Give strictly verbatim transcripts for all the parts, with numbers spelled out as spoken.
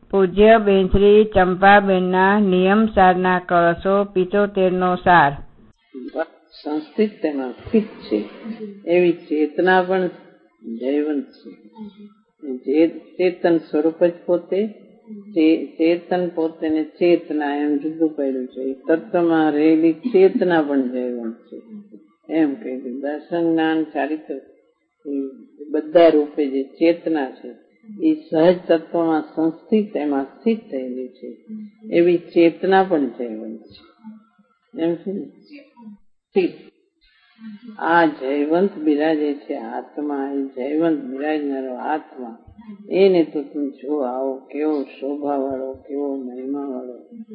પૂજ્ય બેનશ્રી ચંપાબેનના નિયમ સારના કળશો પિત્તોતેર નો સાર. સંસ્થિત તેમાં સ્થિત છે એવી ચેતના પણ જયવંત છે. ચેતન સ્વરૂપ જ પોતે ચેતન પોતે ને ચેતના એમ જુદું પડ્યું છે. તત્વમાં રહેલી ચેતના પણ જયવંત છે એમ કહ્યું. દર્શન જ્ઞાન ચારિત્ર બધા રૂપે જે ચેતના છે એ સહજ તત્વમાં સંસ્થિત એમાં સ્થિત થયેલી છે એવી ચેતના પણ જયવંત છે એમ છે ને. સ્થિત આ જયવંત બિરાજે છે આત્મા, એ જયવંત બિરાજનારો આત્મા, એને તો તું જો આવો કેવો શોભા વાળો, કેવો મહિમા વાળો,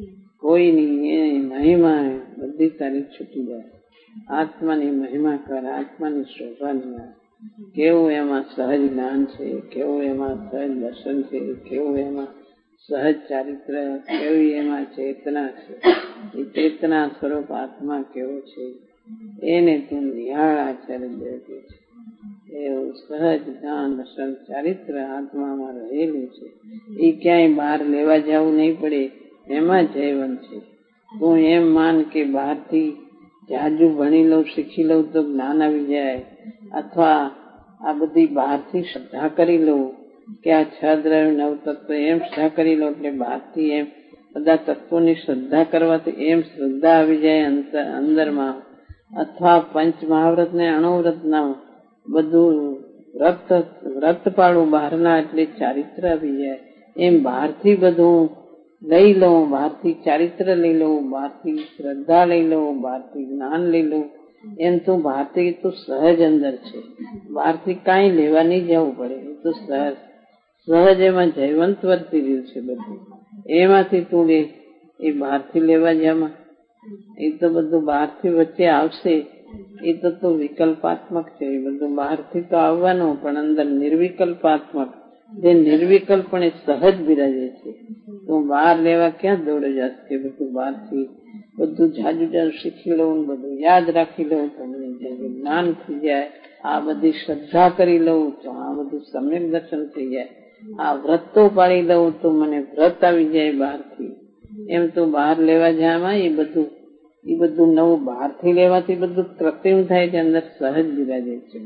કોઈની એની મહિમા બધી તારી છૂટી જાય. આત્માની મહિમા કર, આત્માની શોભા નિહાળ. કેવું એમાં સહજ જ્ઞાન છે, કેવું એમાં સહજ દર્શન છે, કેવું એમાં સહજ ચારિત્ર, કેવી એમાં ચેતના છે. એ ચેતના સ્વરૂપ આત્મા કેવો છે એને તું નિહાળ. આચાર્ય દેવ છે એવું સહજ જ્ઞાન દર્શન ચારિત્ર આત્મામાં રહેલું છે. એ ક્યાંય બહાર લેવા જવું નહીં પડે, એમાં જયવંત છે. તું એમ માન કે બહારથી જાજુ ભણી લઉં, શીખી લઉં તો જ્ઞાન આવી જાય, અથવા આ બધી બહારથી શ્રદ્ધા કરી લઉં કે આ છ દ્રવ્ય નવ તત્વ એમ શ્રદ્ધા કરી લઉં એટલે બહારથી એમ બધા તત્વોની શ્રદ્ધા કરવાથી એમ શ્રદ્ધા આવી જાય અંદરમાં, અથવા પંચ મહાવ્રત ને અણુવ્રત ના બધું વ્રત વ્રત પાડું બહારના એટલે ચારિત્ર આવી જાય. એમ બહારથી બધું લઈ લઉં, બહારથી ચારિત્ર લઈ લઉં, બહારથી શ્રદ્ધા લઈ લઉં, બહારથી જ્ઞાન લઈ લઉં, એમ તો બહારથી તો સહજ અંદર છે. બહારથી કાંઈ લેવા નહીં જવું પડે, એ તો સહજ સહજ એમાં જયવંત વર્તી રહ્યું છે બધું. એમાંથી તું લે, એ બહારથી લેવા જવામાં એ તો બધું બહારથી વચ્ચે આવશે. એ તો તો વિકલ્પાત્મક છે, એ બધું બહારથી તો આવવાનું પણ અંદર નિર્વિકલ્પાત્મક, જે નિર્વિકલ્પણે સહજ બિરાજે છે. તું બહાર લેવા ક્યાં દોડે જશ કે બધું બહારથી બધું જાજુ જાજુ શીખી લઉં, બધું યાદ રાખી લઉં તો મને જ્ઞાન થઈ જાય, આ બધી શ્રદ્ધા કરી લઉં તો આ બધું સમ્યક દર્શન થઈ જાય, આ વ્રતો પાડી લઉં તો મને વ્રત આવી જાય બહારથી. એમ તો બહાર લેવા જવામાં એ બધું એ બધું નવું બહારથી લેવાથી બધું કૃત્રિમ થાય છે. અંદર સહજ બિરાજે છે.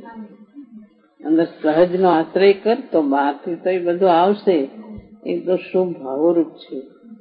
અંદર સહજ નો આશ્રય કર તો બહારથી તો એ બધું આવશે. એ તો શું ભાવરૂપ છે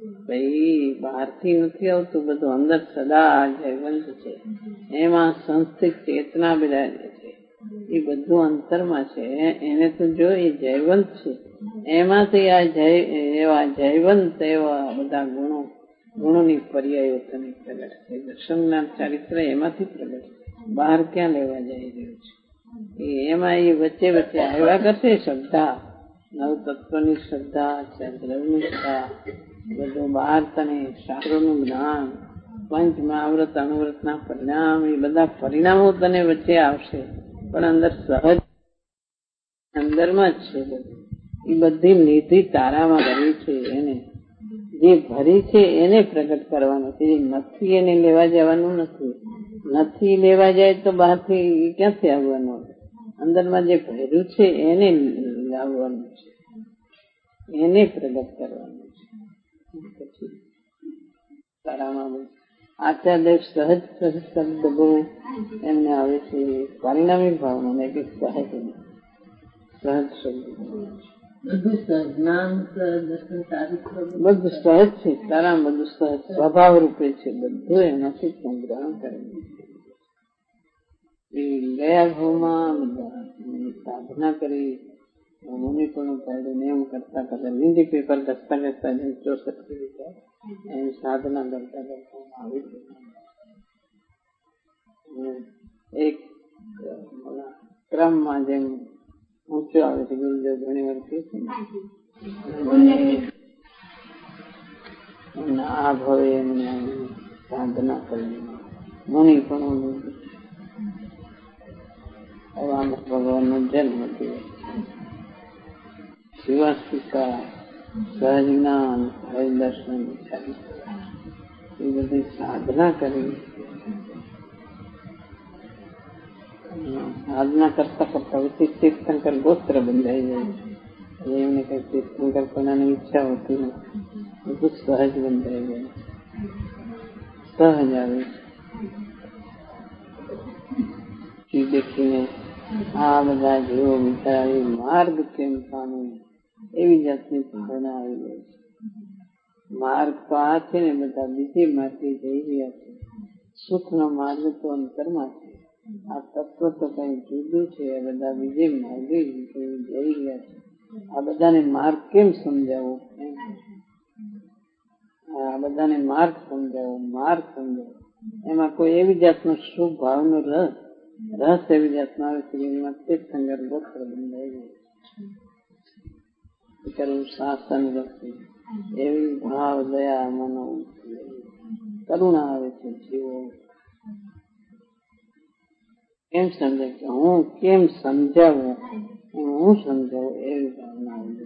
ભાઈ, બહારથી નથી આવતું બધું, અંદર સદા જયવંત છે. એમાં સંસ્થિત ચેતના બિરાજે છે. એ બધું અંતરમાં છે. એને તો જો એ જયવંત છે, એમાંથી આ જય એવા જયવંત એવા બધા ગુણો ગુણોની પર્યાયો તને પ્રગટ છે. દર્શન જ્ઞાન ચારિત્ર એમાંથી પ્રગટ છે. બહાર ક્યાં લેવા જઈ રહ્યું છે? એમાં એ વચ્ચે વચ્ચે આવ્યા કરશે શ્રદ્ધા, નવ તત્વની શ્રદ્ધા, દ્રવ્યની શ્રદ્ધા, બધું બહાર તને શાસ્ત્રોનું જ્ઞાન, પંચ મહાવ્રત અણુવ્રત ના પરિણામ, એ બધા પરિણામો તને વચ્ચે આવશે. પણ અંદર સહજ અંદરમાં જ છે બધું. એ બધી નિધિ તારામાં ભરી છે. એને જે ભરી છે એને પ્રગટ કરવાનું છે. નથી એને લેવા જવાનું નથી. નથી લેવા જાય તો બહારથી ક્યાંથી આવવાનું? અંદરમાં જે ભર્યું છે એને લાવવાનું છે, એને પ્રગટ કરવાનું છે. પછી તારામાં આચાર્ય સહજ સહજ શબ્દ બહુ એમને આવે છે. પરિણામી ભાવમાં ને કે સહજ સહજ શબ્દ બધું સહજ છે. તારા બધું સહજ સ્વભાવ રૂપે છે. બધું એનાથી સંગ્રહ કરેલું છે. ગયા ભાવમાં સાધના કરી મુનિ પણ ઉપાડ્યું એમ કરતા કરતા લીંડી પેપર લખતા લખતા જેમ ચોસઠ કરી જાય એમ સાધના કરતા કરતા આવી એક ક્રમમાં જેમ ઊંચો આવે છે. ગુરુદેવ ઘણી વાર કહે છે ને આ ભવે એમને સાધના કરી મુનિ પણ ભગવાન નો જન્મ થયો. શિવાસ્તિકા, સહજ જ્ઞાન, હરિ દર્શન એ બધી સાધના કરી. સાધના કરતા કરતા તીર્થંકર ગોત્ર બંધાઈ જાય છે. એમને કઈ તીર્થંકર કરવાની ઈચ્છા હોતી નથી, બધું સહજ બંધાઈ ગયું, સહજ આવે છે. દેખીને આ બધા જીવો બિચારા માર્ગ કેમ પામે એવી જાતની ભાવના આવી જાય છે. માર્ગ તો આ છે ને, બધા બીજી માર્ગે જઈ રહ્યા છે. સુખનો માર્ગ તો અંતરમાં છે, આ તત્વ તો કઈ જુદું છે. આ બધા બીજે માર્ગે જઈ રહ્યા છે. આ બધાને માર્ગ કેમ સમજાવો? આ બધાને માર્ગ સમજાવો, માર્ગ સમજાવો. એમાં કોઈ એવી જાતનો શુભ ભાવનો રસ રસ એવી જાતનો આવે છે, એમાં તીર્થંકર ગોત્ર બંધાઈ જાય કરવું શાસન રસી એવી ભાવ દયા મનો કરુણા આવે છે. જીવો કેમ સમજે કે હું કેમ સમજાવું, હું સમજાવું એવી ભાવના આવે.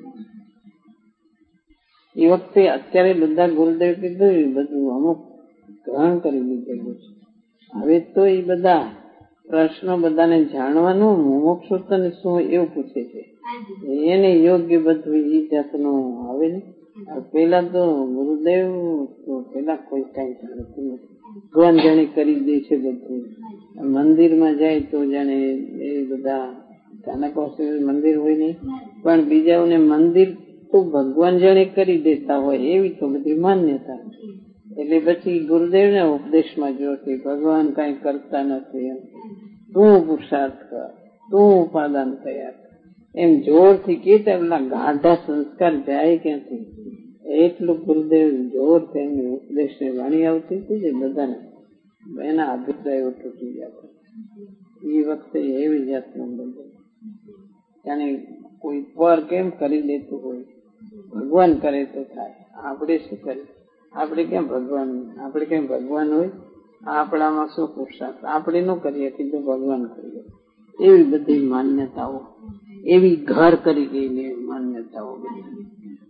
એ વખતે અત્યારે બધા ગુરુદેવ કીધું બધું અમુક ગ્રહણ કરી લીધેલું છે. હવે તો એ બધા પ્રશ્નો બધાને જાણવાનું મોક્ષોત્તર શું એવું પૂછે છે, એને યોગ્ય બધું એ જાતનું આવે ને. પેલા તો ગુરુદેવ પેલા કોઈ કઈ જાણતું નથી, ભગવાન જાણે કરી દે છે બધું. મંદિરમાં જાય તો જાણે એ બધા સ્થાનક મંદિર હોય નહીં, પણ બીજાઓને મંદિર તો ભગવાન જાણે કરી દેતા હોય એવી તો બધી માન્યતા. એટલે પછી ગુરુદેવ ને ઉપદેશમાં જો કે ભગવાન કઈ કરતા નથી, એમ તું પુરુષાર્થ કર, તું ઉપાદાન તૈયાર એમ જોરથી કે ગાઢા સંસ્કાર જાય ક્યાંથી. એટલું ગુરુદેવ જોરથી એમની ઉપદેશ ને વાણી આવતી હતી જે બધાને એના અભિપ્રાયો તૂટી જતા. એ વખતે એવી જાતનું બધું જાણે કોઈ પર કેમ કરી દેતું હોય, ભગવાન કરે તો થાય. આપણે શું કરીએ? આપણે કેમ ભગવાન આપણે કેમ ભગવાન હોય? આપણામાં શું પુરુષાર્થ? આપણે ન કરીએ કીધું ભગવાન કરીએ. એવી બધી માન્યતાઓ, એવી ઘર કરી ગયેલી માન્યતાઓ બધી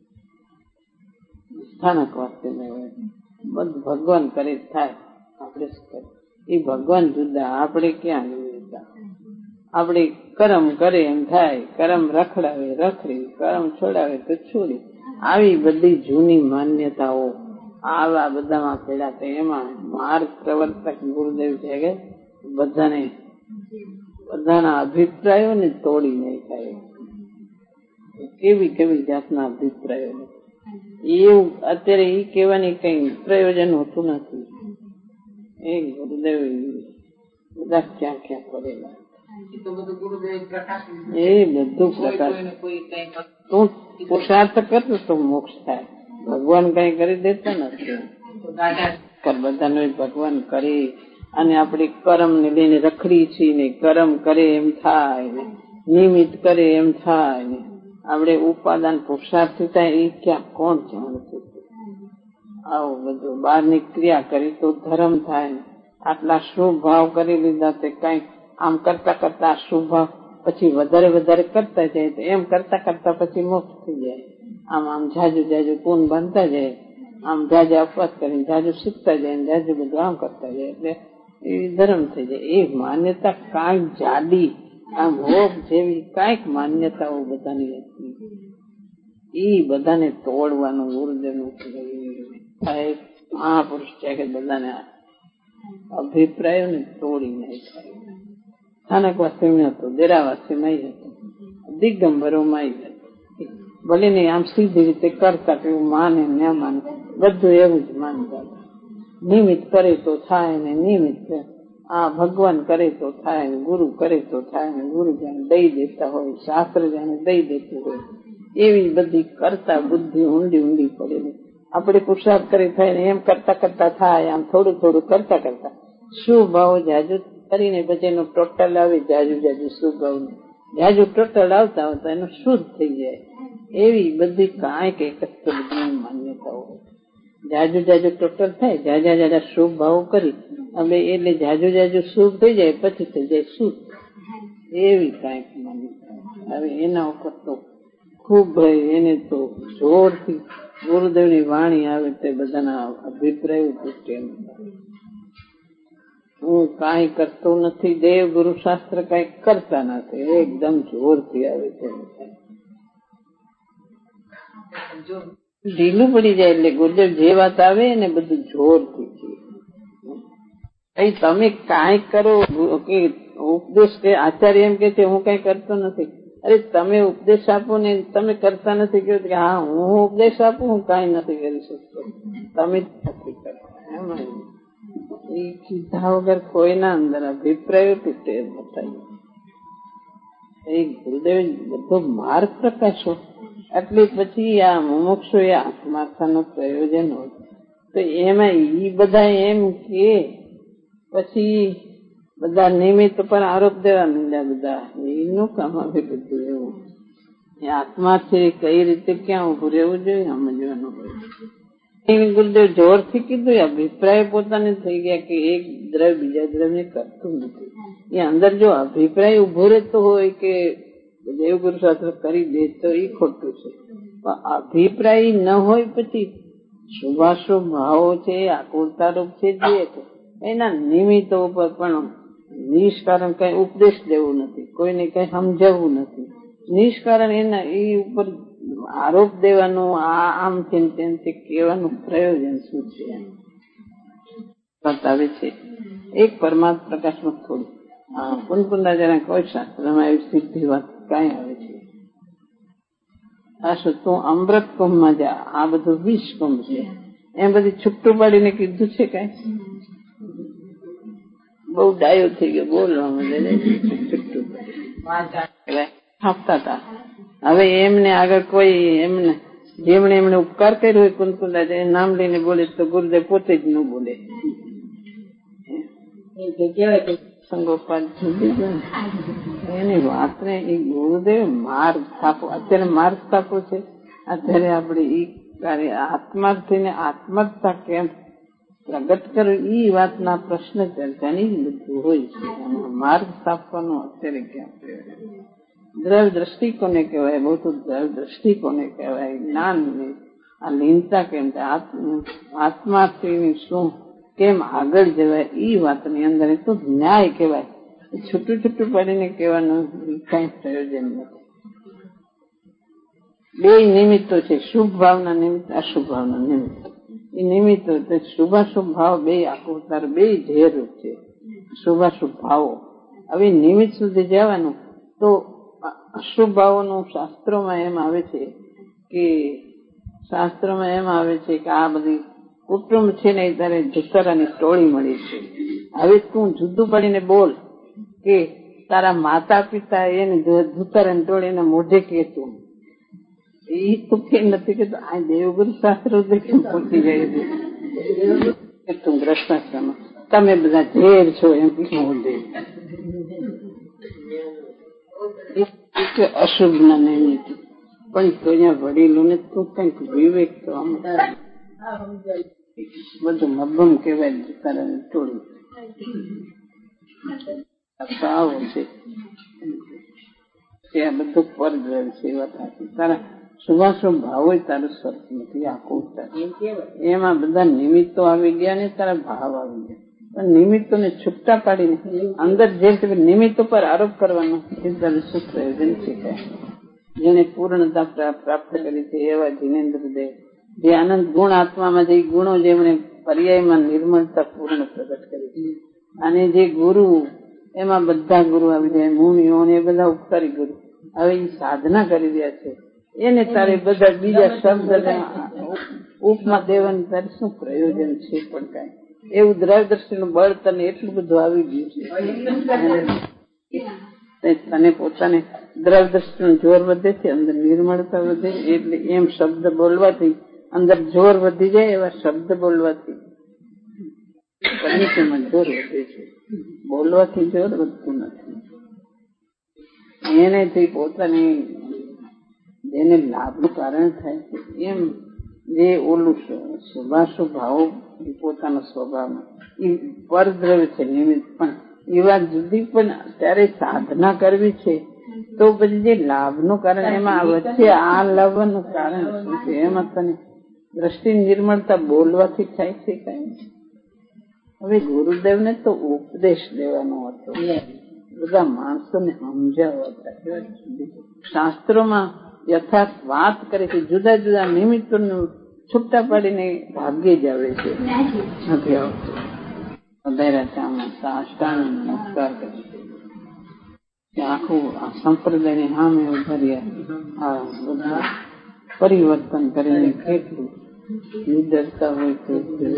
સ્થાનક વાસ્તે બધું ભગવાન કરે થાય. આપણે શું કરીએ? એ ભગવાન જુદા, આપણે ક્યાં જતા? આપણે કરમ કરે એમ થાય, કરમ રખડાવે રખડી, કરમ છોડાવે તો છોડી. આવી બધી જૂની માન્યતાઓ આવા બધામાં પડ્યા. એમાં માર્ગ પ્રવર્તક ગુરુદેવ છે કે બધાને બધાના અભિપ્રાયો ને તોડી નાખાય. કેવી કેવી જાતના અભિપ્રાયો, એવું અત્યારે એ કહેવાની કઈ પ્રયોજન હોતું નથી. એ ગુરુદેવ બધા ક્યાં ક્યાં પડેલા, એ બધું પ્રકાશ. તું પુરુષાર્થ કરતો તો મોક્ષ થાય. ભગવાન કઈ કરી દેતા નથી. બધાને ભગવાન કરી અને આપણે કર્મ ને લઈને રખડી છીએ ને, કર્મ કરે એમ થાય ને, નિમિત્ત કરે એમ થાય ને, આપણે ઉપાદાન પુરુષાર્થ થાય એ ક્યાં કોણ જાણતું? આવું બધું બહારની ક્રિયા કરી તો ધર્મ થાય ને, આટલા શુભ ભાવ કરી લીધા તે કઈ આમ કરતા કરતા શુભ ભાવ પછી વધારે વધારે કરતા જાય તો એમ કરતા કરતા પછી મોક્ષ થઈ જાય. આમ આમ જાજુ જાજુ પૂન બનતા જાય, આમ જાજા અપવાસ કરીને જાજુ શીખતા જાય ને જાજુ બધું આમ કરતા જાય એટલે એ ધર્મ થઈ જાય. એ માન્યતા કાંઈક જાડી આમ હોપ જેવી કાંઈક માન્યતાઓ બધાની હતી. એ બધાને તોડવાનું ગુરુદેવનું મહાપુરુષ છે કે બધાને અભિપ્રાયો ને તોડી નાખ્યા. સ્થાનક વાસ્તવ્ય હતો, દેરાવાસીમાં હતો, દિગંબરોમાં હતો. ભલે ને આમ સીધી રીતે કરતા એવું માને ના માને બધું એવું જ માનતા. નિમિત્ત કરે તો થાય ને, નિમિત્ત આ ભગવાન કરે તો થાય ને, ગુરુ કરે તો થાય ને, ગુરુ જાણે દઈ દેતા હોય, શાસ્ત્ર જાણે દઈ દેતું હોય, એવી બધી કરતા બુદ્ધિ ઊંડી ઊંડી પડેલી. આપણે પુરુષાર્થ કરી થાય ને એમ કરતા કરતા થાય, આમ થોડું થોડું કરતા કરતા શું ભાવ જાજુ કરીને પછી એનું ટોટલ આવે. જાજુ જાજુ શું ભાવ જાજુ ટોટલ આવતા આવતા એનું શુદ્ધ થઈ જાય. એવી બધી કાંઈક એક જ બધી માન્યતાઓ. જાજુ જાજુ ટોટલ થાય, જાજા જાજા શુભ ભાવ કરી હવે એટલે જાજુ જાજુ શુભ થઈ જાય પછી થઈ જાય શુદ્ધ. એવી કાંઈક માન્યતા. હવે એના ઉપર તો ખૂબ ભાઈ એને તો જોરથી ગુરુદેવની વાણી આવે તે બધાના અભિપ્રાયો તૂટે. હું કાંઈ કરતો નથી, દેવ ગુરુ શાસ્ત્ર કઈ કરતા નથી, એકદમ જોરથી આવે છે. ઢીલું પડી જાય. એટલે ગુરુદેવ જે વાત આવે એને બધું જોરથી કઈ તમે કાંઈ કરો કે ઉપદેશ કે આચાર્ય એમ કે છે હું કઈ કરતો નથી. અરે તમે ઉપદેશ આપો ને તમે કરતા નથી કહ્યું કે હા હું ઉપદેશ આપું હું કઈ નથી કરી શકતો, તમે જ નથી કરતા. એમાં એ કીધા વગર કોઈના અંદર અભિપ્રાયો તૂટે બતાવી એ ગુરુદેવ બધો માર્ગ પ્રકાશો. એટલે પછી આ મુમુક્ષુ એ આત્માર્થનો પ્રયોજન હોય તો એમાં ઈ બધા એમ કે પછી બધા નિમિત્ત પર આરોપ દેવા માંડ્યા. બધા એનું કામ આવે બધું એવું. એ આત્મા છે કઈ રીતે ક્યાં ઉભું રહેવું જોઈએ સમજવાનું હોય. ગુરુદેવ જોરથી કીધું અભિપ્રાય પોતાને થઈ ગયા કે એક દ્રવ્ય બીજા દ્રવ્ય કરતું નથી. એ અંદર જો અભિપ્રાય ઉભો રહેતો હોય કે દેવગુરુ શાસ્ત્ર કરી દે તો એ ખોટું છે. પણ અભિપ્રાય ન હોય પછી શુભાશુભ ભાવો છે આકુરતારૂપ છે જે એના નિમિત્તો ઉપર પણ નિષ્કારણ કઈ ઉપદેશ દેવું નથી, કોઈને કઈ સમજાવવું નથી. નિષ્કારણ એના એ ઉપર આરોપ દેવાનો આ આમ છે તેમથી કહેવાનું પ્રયોજન શું છે બતાવે છે. એક પરમાત્મા પ્રકાશમાં થોડું કુંદકુંદા જરા કોઈ શાસ્ત્રમાં એવી સિદ્ધિ વાત કઈ આવે છે. આ શું તું અમૃત કુંભમાં જા, આ બધું વિષ કુંભ છે એમ બધી છૂટું પાડીને કીધું છે. કઈ બહુ ડાયો થઈ ગયો બોલવા માંડે છૂટું આપતા હતા. હવે એમને આગળ કોઈ એમને જેમણે એમને ઉપકાર કર્યો હોય કુંદકુંદા એ નામ લઈને બોલે તો ગુરુદેવ પોતે જ ન બોલે. સંગોપાલ એની વાત ને એ ગુરુદેવ માર્ગ સ્થાપો અત્યારે માર્ગ સ્થાપો છે. અત્યારે આપણે ઈ કાર્ય આત્માર્થી ને આત્મકતા કેમ પ્રગટ કરવું ઈ વાતના પ્રશ્ન ચર્ચાની બધું હોય છે. માર્ગ સ્થાપવાનો અત્યારે ક્યાં દ્રવ્ય દ્રષ્ટિ કોને કહેવાય? બહુ તો દ્રવ્ય દ્રષ્ટિ કોને કહેવાય? જ્ઞાન આ લીનતા કેમ આત્માર્થી શું કેમ આગળ જવાય ઈ વાતની અંદર એ તો ન્યાય કહેવાય. છૂટું છૂટું પડીને કહેવાનું કઈ પ્રયોજન નથી. બે નિમિત્તો છે, શુભ ભાવના નિમિત્ત અશુભ ભાવના નિમિત્ત. એ નિમિત્તો શુભાશુભ ભાવ બે આકુરતા બે ઝેરરૂપ છે. શુભાશુભ ભાવો હવે નિમિત્ત સુધી જવાનું તો અશુભ ભાવોનું શાસ્ત્રોમાં એમ આવે છે કે શાસ્ત્રોમાં એમ આવે છે કે આ બધી કુટુંબ છે ને એ તારે ધુતરાની ટોળી મળી છે. હવે તું જુદું પડીને બોલ કે તારા માતા પિતા એને ધુતરાની ટોળીને મોઢે કહેતું એ તું કેમ નથી કે આ દેવગુરુ શાસ્ત્ર કેમ પહોંચી જાય છે તું ગ્રસ્તાશ્રમ તમે બધા ઝેર છો એમ મોઢે અશુભ ના નિમિત્ત. પણ અહીંયા વડીલોને તું કઈક વિવેક તો આમ બધું મબમ કહેવાય તારા ટોળું ભાવો છે ત્યાં બધું પરદ્રવ્ય છે. વાત તારા શુભાશુભ ભાવો તારું સ્વર્ગ નથી આખું એમાં બધા નિમિત્તો આવી ગયા ને તારા ભાવ આવી ગયા. પણ નિમિત્તો ને છૂટા પાડીને અંદર જે નિમિત્તો પર આરોપ કરવાનો એ તારું શું પ્રયોજન છે? જેને પૂર્ણતા પ્રાપ્ત કરી છે એવા જીનેન્દ્ર દેવ જે આનંદ ગુણ આત્મામાં જે ગુણો જેમણે પર્યાયમાં નિર્મળતા પૂર્ણ પ્રગટ કરી છે. અને જે ગુરુ એમાં બધા ગુરુ આવી જાય મુનિઓ ને એ બધા ઉપકારી ગુરુ હવે એ સાધના કરી રહ્યા છે એને તારે બધા બીજા શબ્દ ઉપમા દેવાની તારે શું પ્રયોજન છે? પણ કઈ એવું દ્રવ્ય દ્રષ્ટિનું બળ તને એટલું બધું આવી ગયું છે તને પોતાને દ્રવ્ય દ્રષ્ટિનું જોર વધે છે, અંદર નિર્મળતા વધે એટલે એમ શબ્દ બોલવાથી અંદર જોર વધી જાય. એવા શબ્દ બોલવાથી કનિષ્ઠમાં જોર વધે છે, બોલવાથી જોર વધતું નથી. એનેથી પોતાની જેને લાભનું કારણ થાય છે એમ જે ઓલું શુભાશુભ ભાવો પોતાનો સ્વભાવમાં એ પરદ્રવ્ય છે નિમિત્ત. પણ એ વાત જુદી પણ ત્યારે સાધના કરવી છે તો પછી જે લાભનું કારણ એમાં વચ્ચે આ લાભનું કારણ શું છે? એમાં તને દ્રષ્ટિ નિર્મળતા બોલવાથી થાય છે કઈ? હવે ગુરુદેવને તો ઉપદેશ દેવાનો હતો, બધા માણસોને સમજાવવા હતા. શાસ્ત્રોમાં યથાર્થ વાત કરે છે, જુદા જુદા નિમિત્તોનું છૂટા પાડીને ભાગ્યે જ આવે છે, નથી આવતું. વધારે આમાં સાષ્ટાંગ નમસ્કાર કરે છે, આખું આ સંપ્રદાયની સામે ઉભર્યા આ બધા પરિવર્તન કરીને કેટલું નિડરતા હોય તો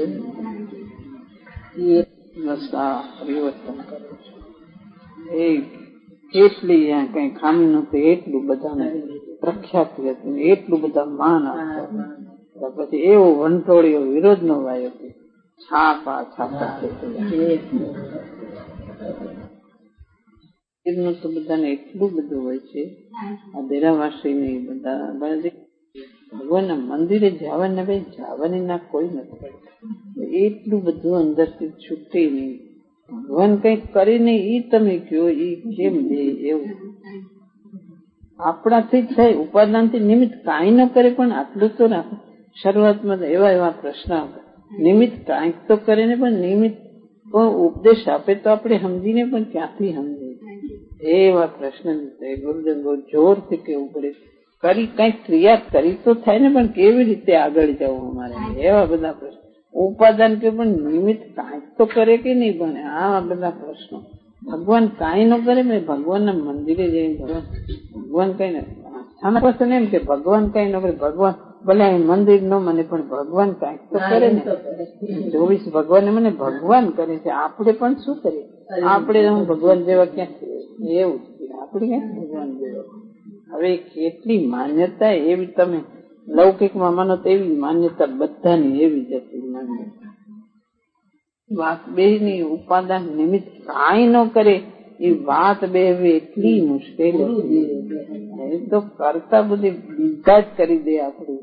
બસ આ પરિવર્તન કરે છે. એ કેટલી કઈ ખામી નહોતી, એટલું બધાને પ્રખ્યાતિ હતી, એટલું બધા માન આપતા. પછી એવો વંટોળીઓ વિરોધ નો વાયો હતો, છાપા છાપા એમનું તો બધાને એટલું બધું હોય છે. આ દેરાવાસી ને બધા ભગવાનના મંદિરે જવાને ભાઈ જવાની ના કોઈ નથી પડતી, એટલું બધું અંદરથી છૂટે નહીં. ભગવાન કઈક કરીને ઈ તમે કયો ઈ કેમ દે, એવું આપણાથી જ થાય, ઉપાદાન થી નિમિત્ત કાંઈ ન કરે પણ આટલું તો રાખો. શરૂઆતમાં એવા એવા પ્રશ્ન આવે, નિમિત્ત કાંઈક તો કરે ને પણ નિમિત્ત ઉપદેશ આપે તો આપણે સમજીને પણ ક્યાંથી સમજીએ, એવા પ્રશ્ન ગુરુદેવ બહુ જોરથી કેવું પડે. કરી કઈક ક્રિયા કરી તો થાય ને, પણ કેવી રીતે આગળ જવું અમારે, એવા બધા પ્રશ્ન. ઉપાદાન કે પણ નિમિત્ત કાંઈક તો કરે કે નહીં ભણે, આ બધા પ્રશ્નો. ભગવાન કાંઈ ન કરે, મેં ભગવાનના મંદિરે જઈને ભગવાન ભગવાન કઈ ને આના પ્રશ્ન એમ કે ભગવાન કઈ ન કરે, ભગવાન ભલે મંદિર ન મને પણ ભગવાન કાંઈક તો કરે ને. ચોવીસ ભગવાન મને ભગવાન કરે છે, આપણે પણ શું કરીએ? આપણે હું ભગવાન જેવા ક્યાં એવું આપણે ક્યાં ભગવાન જેવા. હવે કેટલી માન્યતા એવી, તમે લૌકિકમાં માનો તો એવી માન્યતા બધાની એવી જ હતી માન્યતા. વાત બે ની ઉપાદાન નિમિત્ત કાંઈ ન કરે એ વાત બે એટલી મુશ્કેલ એ તો કરતા બધી બીજા જ કરી દે. આપણું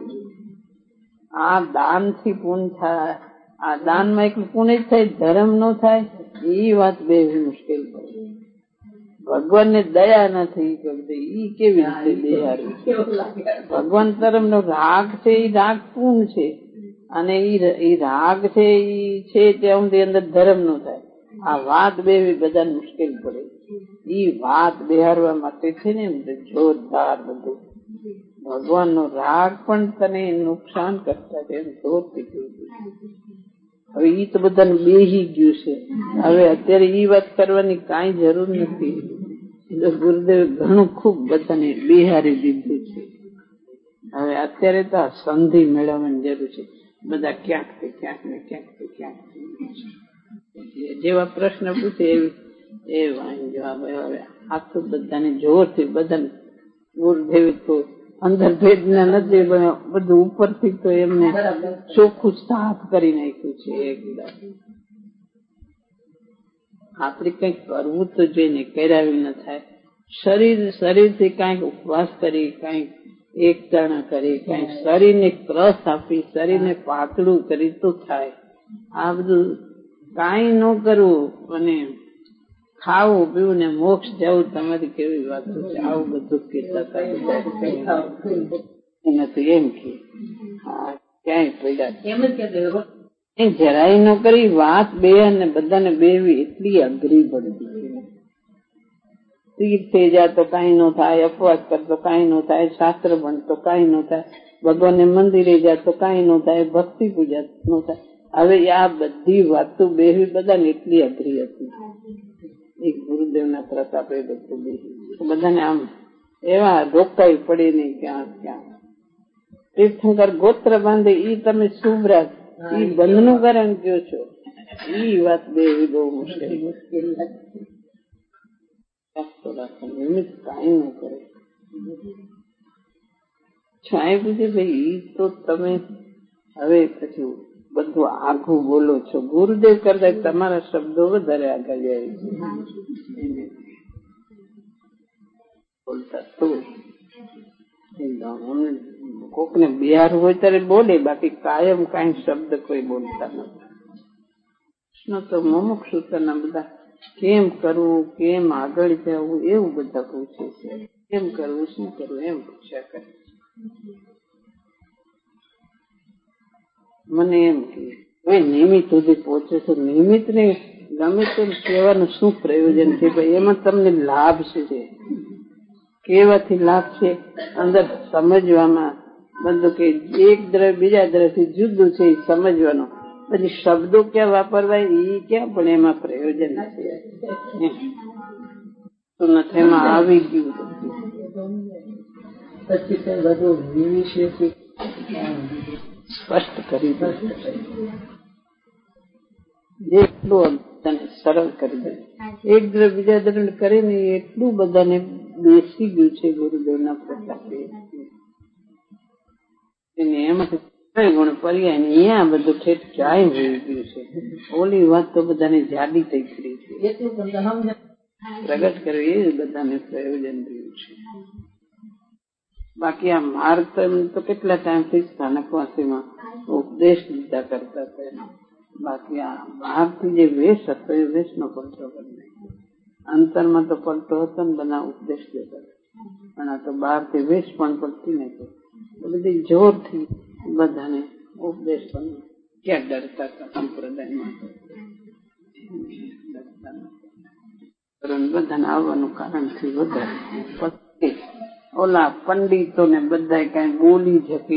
આ દાન થી પૂન થાય, આ દાન માં એકલું પુણ્ય જ થાય, ધર્મ નો થાય, એ વાત બે મુશ્કેલ પડે. ભગવાન ને દયા નથી કરતી, ઈ કેવી રીતે દયા? ભગવાન તરફ નો રાગ છે, એ રાગ પૂર્ણ છે, અને ઈ રાગ છે ઈ છે ત્યાં સુધી અંદર ધર્મ નો થાય. આ વાત બે બધા મુશ્કેલ પડે. ઈ વાત બેહારવા માટે છે ને જોરદાર બધું. ભગવાન નો રાગ પણ તને નુકસાન કરતા છે, જોરથી કીધું. હવે ઈ તો બધાને બેહી ગયું છે. હવે અત્યારે ઈ વાત કરવાની કઈ જરૂર નથી. ગુરુદેવ ઘણું ખૂબ બધાને બિહારી દીધું છે. હવે અત્યારે તો સંધિ મેળવવાની જરૂર છે. બધા ક્યાંક થી ક્યાંક ને ક્યાંક થી ક્યાંક જેવા પ્રશ્ન પૂછે એવી એ વાંઈ જવાબ. હવે આખું બધાને જોરથી બધાને ગુરુદેવ તો અંદર ભેદ ના નથી, બધું ઉપરથી તો એમને ચોખ્ખું સાફ કરી નાખ્યું છે. એકદમ આપડે કઈક કરવું તો જોઈને કરાવી ન થાય. શરીર શરીર થી કઈક ઉપવાસ કરી, કઈક એકતાણા કરી, કઈક શરીરને ક્રસ આપી, શરીરને પાતળું કરી તો થાય. આ બધું કઈ ન કરવું અને ખાવું પીવું ને મોક્ષ જવું, તમારી કેવી વાત છે? આવું બધું કેતા નથી એમ કે ક્યાંય પડ્યા જરાય ન કરી. વાત બે અને બધાને બેવી એટલી અઘરી પડતી. તીર્થે જા તો કઈ ન થાય, અપવાસ કરતો કઈ ન થાય, શાસ્ત્ર ભણતો કઈ ન થાય, ભગવાનને મંદિરે જા તો કઈ ન થાય, ભક્તિ પૂજા ન થાય. હવે આ બધી વાતો બેવી બધાને એટલી અઘરી હતી. એક ગુરુદેવ ના પ્રતાપે બધું બેવી બધાને આમ એવા રોકાઈ પડે નહીં ક્યાં ક્યાં. તીર્થંકર ગોત્ર બાંધે ઈ તમે શુભરાજ ઈ બંધ નું કારણ કયો છો, ઈ વાત બે બહુ મુશ્કેલ મુશ્કેલ નિમિત્ત કઈ ન કરે. છાય પૂછે ભાઈ ઈ તો તમે હવે પછી બધું આઘું બોલો છો. ગુરુદેવ કરતા તમારા શબ્દો વધારે આગળ જાય છે બોલતા. તો કોક ને બિહાર હોય ત્યારે બોલે, બાકી કાયમ કઈ શબ્દ કોઈ બોલતા નથી. તો મુમુક્ષુતાના બધા કેમ કરવું, કેમ આગળ જવું, એવું બધા પૂછે છે. કેમ કરવું, શું કરવું, એમ પૂછ્યા કરે. મને એમ કે હવે નિમિત્ત સુધી પહોંચે છે. નિમિત્ત ને ગમે તેમ કહેવાનું શું પ્રયોજન છે? ભાઈ એમાં તમને લાભ શું છે? કેવાથી લાભ છે અંદર સમજવામાં બધું કે એક દ્રવ્ય બીજા દ્રવ્યથી જુદું છે એ સમજવાનું. પછી શબ્દો ક્યાં વાપરવા એ ક્યાં પણ એમાં પ્રયોજન છે નથી એમાં આવી ગયું. પછી તે બધું વિશે સ્પષ્ટ કરી દે જેટલું સરળ કરી દે. એક દ્રવ્ય બીજા દ્રવ્ય કરે ને એટલું બધાને બેસી ગયું છે ગુરુદેવના પ્રતાપે. એમાંથી ગુણ પર્યાય ને અહીંયા બધું ઠેઠ ક્યાંય હોઈ ગયું છે. ઓલી વાત તો બધાને જાડી થઈ ગઈ છે. પ્રગટ કરવી એ બધાને પ્રયોજન રહ્યું છે. બાકી આ માર્ગ તો કેટલા ટાઈમથી સ્થાનકવાસીમાં ઉપદેશ લીધા કરતા હતા. બાકી આ બહારથી જે વેશ હતો એ વેશ નો પલટો કરી નાખ્યો. અંતરમાં તો પલટો હતો ને બધા ઉપદેશ લેતા પણ આ તો બહારથી વેશ પણ પડતી નાખ્યો. બધી જોરથી બધાને ઉપદેશ પણ ક્યાં ડરતા હતા સંપ્રદાયમાં. બધાને આવવાનું કારણ થી વધારે ઓલા પંડિતો ને બધા કઈ બોલી જતી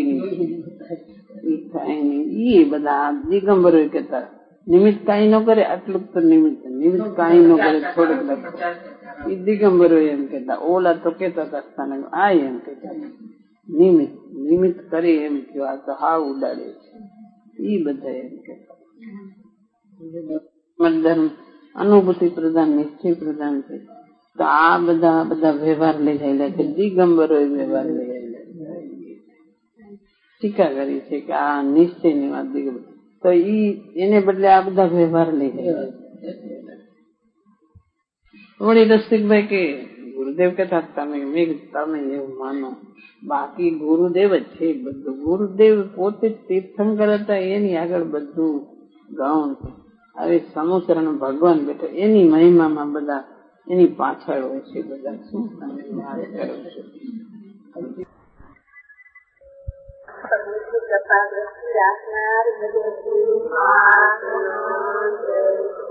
નહીં. એ બધા દિગંબરો કેતા નિમિત્ત કાંઈ ન કરે આટલું તો નિમિત્ત નિમિત્ત કાંઈ ન કરે થોડુંક લખો. એ દિગંબરો એમ કેતા. ઓલા તો કેતા હતા સ્થાનક આ એમ કેતા નિમિત્ત નિમિત્ત કરી એમ કયો આ તો હાવ ઉડાડે છે. એ બધા એમ કેતા. ધર્મ અનુભૂતિ પ્રધાન નિશ્ચય પ્રધાન છે. તો આ બધા બધા વ્યવહાર લઈ આવેલા છે. દિગંબરો વ્યવહાર લઈ આવેલા ટીકા કરી છે કે આ નિશ્ચય ની વાત દિગંબર. તો ઈ એને બદલે આ બધા વ્યવહાર લઈ આવેલા. વળી રસિકભાઈ કે ગુરુદેવ કહેતા તમે મેં તમે એવું માનો. બાકી ગુરુદેવ જ છે બધું. ગુરુદેવ પોતે તીર્થંકર હતા એની આગળ બધું ગૌણ છે. હવે સમુદ્રનો ભગવાન બેઠો એની મહિમામાં બધા એની પાછળ હોય છે. બધા શું તમે વાત કરો છો?